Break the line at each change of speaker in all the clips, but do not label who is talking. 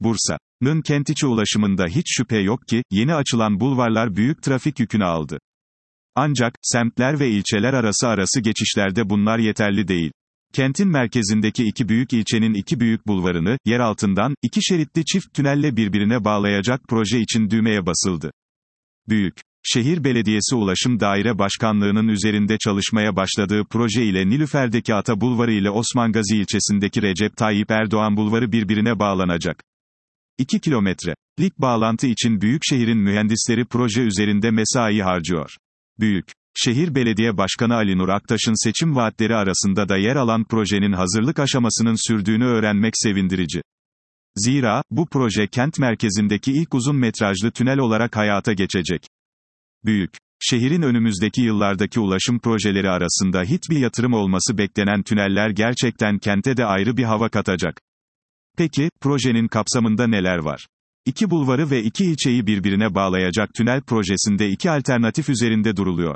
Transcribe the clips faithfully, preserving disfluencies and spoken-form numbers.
Bursa'nın kent içi ulaşımında hiç şüphe yok ki, yeni açılan bulvarlar büyük trafik yükünü aldı. Ancak, semtler ve ilçeler arası arası geçişlerde bunlar yeterli değil. Kentin merkezindeki iki büyük ilçenin iki büyük bulvarını, yer altından, iki şeritli çift tünelle birbirine bağlayacak proje için düğmeye basıldı. Büyük Şehir Belediyesi Ulaşım Daire Başkanlığı'nın üzerinde çalışmaya başladığı proje ile Nilüfer'deki Ata Bulvarı ile Osman Gazi ilçesindeki Recep Tayyip Erdoğan Bulvarı birbirine bağlanacak. iki kilometrelik bağlantı için Büyükşehir'in mühendisleri proje üzerinde mesai harcıyor. Büyük Şehir Belediye Başkanı Ali Nur Aktaş'ın seçim vaatleri arasında da yer alan projenin hazırlık aşamasının sürdüğünü öğrenmek sevindirici. Zira, bu proje kent merkezindeki ilk uzun metrajlı tünel olarak hayata geçecek. Büyük Şehrin önümüzdeki yıllardaki ulaşım projeleri arasında hiçbir yatırım olması beklenen tüneller gerçekten kente de ayrı bir hava katacak. Peki, projenin kapsamında neler var? İki bulvarı ve iki ilçeyi birbirine bağlayacak tünel projesinde iki alternatif üzerinde duruluyor.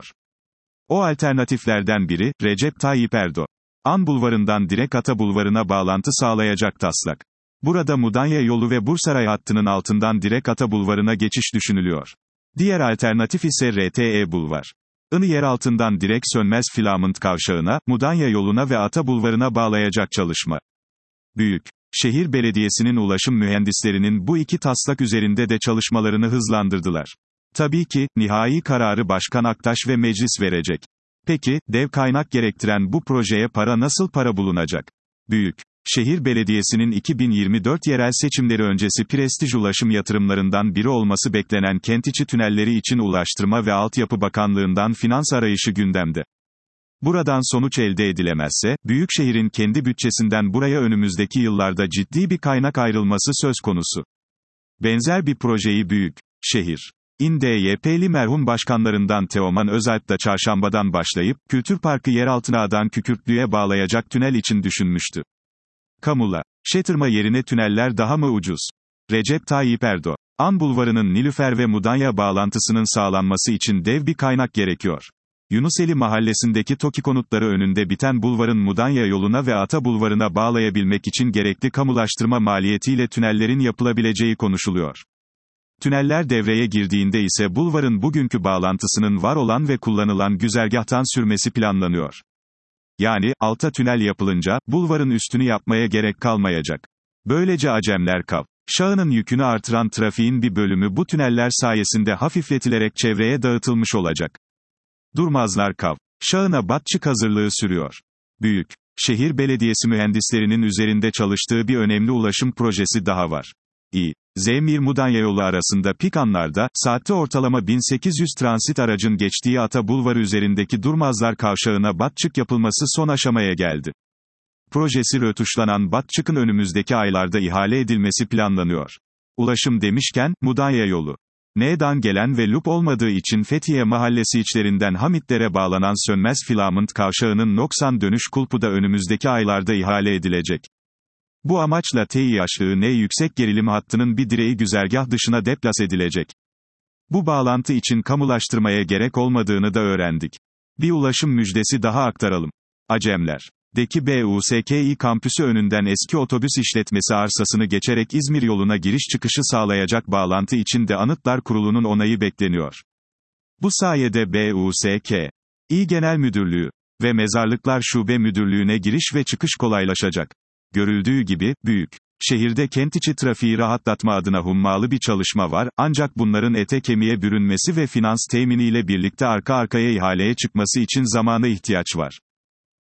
O alternatiflerden biri, Recep Tayyip Erdoğan Bulvarı'ndan direkt Ata Bulvarı'na bağlantı sağlayacak taslak. Burada Mudanya yolu ve Bursaray hattının altından direkt Ata Bulvarı'na geçiş düşünülüyor. Diğer alternatif ise R T E Bulvarı'nı yer altından direkt Sönmez Filament Kavşağı'na, Mudanya yoluna ve Ata Bulvarı'na bağlayacak çalışma. Büyük Şehir Belediyesi'nin ulaşım mühendislerinin bu iki taslak üzerinde de çalışmalarını hızlandırdılar. Tabii ki, nihai kararı Başkan Aktaş ve meclis verecek. Peki, dev kaynak gerektiren bu projeye para nasıl para bulunacak? Büyük Şehir Belediyesi'nin iki bin yirmi dört yerel seçimleri öncesi prestij ulaşım yatırımlarından biri olması beklenen kent içi tünelleri için Ulaştırma ve Altyapı Bakanlığı'ndan finans arayışı gündemde. Buradan sonuç elde edilemezse, Büyükşehir'in kendi bütçesinden buraya önümüzdeki yıllarda ciddi bir kaynak ayrılması söz konusu. Benzer bir projeyi Büyük Şehir İn D Y P'li merhum başkanlarından Teoman Özalp da Çarşamba'dan başlayıp, Kültür Parkı yeraltına Adan Kükürtlü'ye bağlayacak tünel için düşünmüştü. Kamula şetırma yerine tüneller daha mı ucuz? Recep Tayyip Erdoğan Bulvarı'nın Nilüfer ve Mudanya bağlantısının sağlanması için dev bir kaynak gerekiyor. Yunuseli Mahallesi'ndeki TOKİ konutları önünde biten bulvarın Mudanya yoluna ve Ata Bulvarı'na bağlayabilmek için gerekli kamulaştırma maliyetiyle tünellerin yapılabileceği konuşuluyor. Tüneller devreye girdiğinde ise bulvarın bugünkü bağlantısının var olan ve kullanılan güzergahtan sürmesi planlanıyor. Yani, alta tünel yapılınca, bulvarın üstünü yapmaya gerek kalmayacak. Böylece Acemler Kavşağı'nın yükünü artıran trafiğin bir bölümü bu tüneller sayesinde hafifletilerek çevreye dağıtılmış olacak. Durmazlar Kavşağı'na batçık hazırlığı sürüyor. Büyük Şehir Belediyesi mühendislerinin üzerinde çalıştığı bir önemli ulaşım projesi daha var. İ. Zemir-Mudanya yolu arasında pik anlarda, saatte ortalama bin sekiz yüz transit aracın geçtiği Ata Bulvarı üzerindeki Durmazlar Kavşağı'na batçık yapılması son aşamaya geldi. Projesi rötuşlanan batçıkın önümüzdeki aylarda ihale edilmesi planlanıyor. Ulaşım demişken, Mudanya yolu. N'dan gelen ve lup olmadığı için Fethiye Mahallesi içlerinden Hamitlere bağlanan Sönmez Filament Kavşağı'nın noksan dönüş kulpu da önümüzdeki aylarda ihale edilecek. Bu amaçla T İ H N yüksek gerilim hattının bir direği güzergah dışına deplas edilecek. Bu bağlantı için kamulaştırmaya gerek olmadığını da öğrendik. Bir ulaşım müjdesi daha aktaralım. Acemler'deki B U S K İ kampüsü önünden eski otobüs işletmesi arsasını geçerek İzmir yoluna giriş çıkışı sağlayacak bağlantı için de Anıtlar Kurulu'nun onayı bekleniyor. Bu sayede B U S K İ Genel Müdürlüğü ve Mezarlıklar Şube Müdürlüğü'ne giriş ve çıkış kolaylaşacak. Görüldüğü gibi, büyük şehirde kent içi trafiği rahatlatma adına hummalı bir çalışma var, ancak bunların ete kemiğe bürünmesi ve finans teminiyle birlikte arka arkaya ihaleye çıkması için zamana ihtiyaç var.